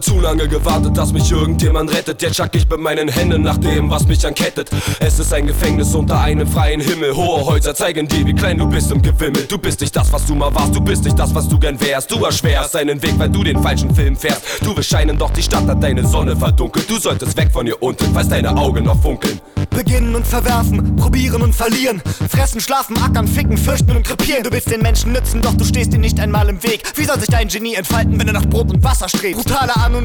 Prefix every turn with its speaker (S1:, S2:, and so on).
S1: Zu lange gewartet, dass mich irgendjemand rettet. Jetzt schack ich bei meinen Händen nach dem, was mich ankettet. Es ist ein Gefängnis unter einem freien Himmel. Hohe Häuser zeigen dir, wie klein du bist im Gewimmel. Du bist nicht das, was du mal warst, du bist nicht das, was du gern wärst. Du erschwerst deinen Weg, weil du den falschen Film fährst. Du willst scheinen, doch die Stadt hat deine Sonne verdunkelt. Du solltest weg von hier unten, falls deine Augen noch funkeln.
S2: Beginnen und verwerfen, probieren und verlieren. Fressen, schlafen, ackern, ficken, fürchten und krepieren. Du willst den Menschen nützen, doch du stehst ihnen nicht einmal im Weg. Wie soll sich dein Genie entfalten, wenn er nach Brot und Wasser strebt? Brutale